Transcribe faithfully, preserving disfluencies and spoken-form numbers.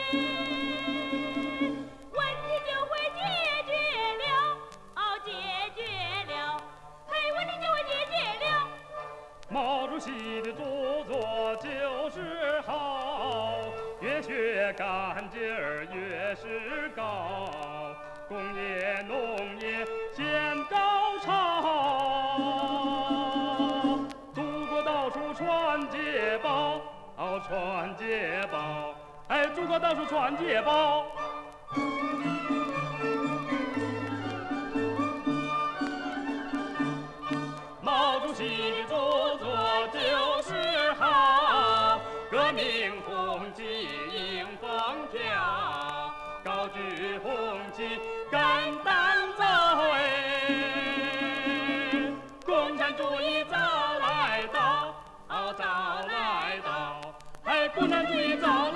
问题就会解决了，哦，解决了，嘿，问题就会解决了。 毛主席的著作就是好，越学干劲儿越是高，工业农业先高潮，祖国到处传捷报，哦，传捷报，哎，祖国到处传捷报。毛主席的著作就是好，革命红旗迎风飘，高举红旗敢当走哎，共产主义早来到，哦，早来到，哎，共产主义早。